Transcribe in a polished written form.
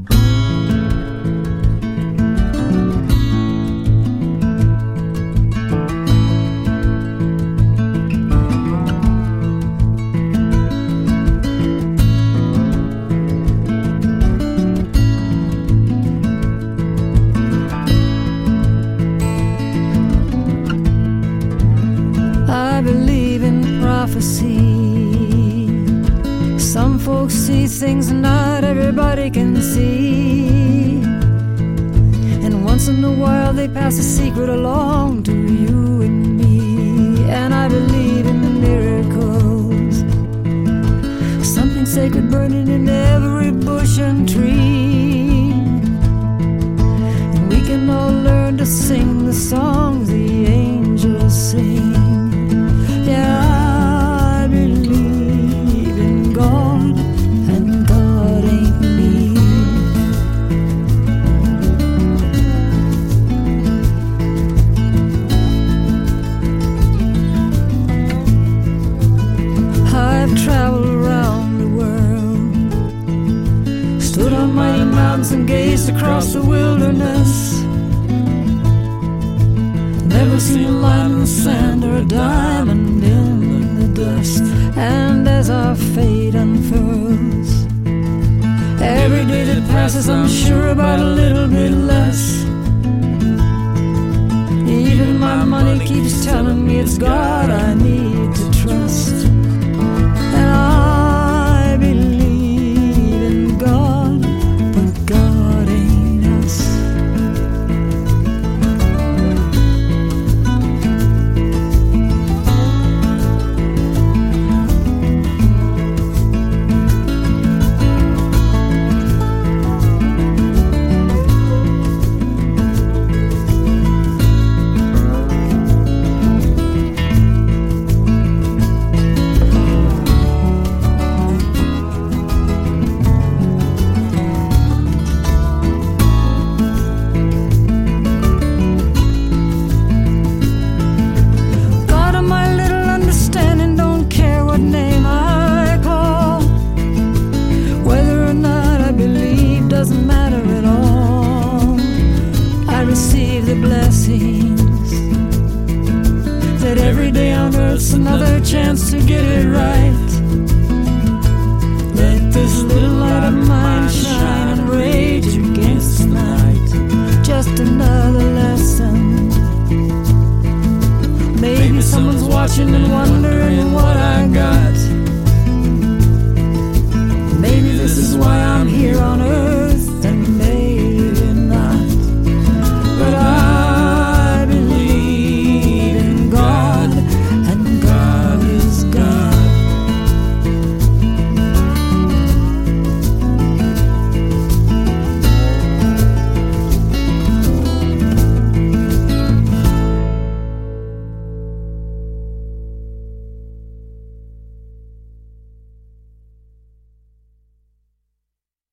Some folks see things not everybody can see, and once in a while they pass a secret along to you and me. And I believe in miracles, something sacred burning in every bush and tree, and we can all learn to sing the songs the angels sing. Yeah, I believe in God, and God ain't me. I've traveled around the world, stood on mighty mountains and gazed across the wilderness. Never seen a line in the sand or a diamond in the dust. And as our fate unfurls, every day that passes I'm sure about a little bit less. Even my money keeps telling me it's God I need to trust.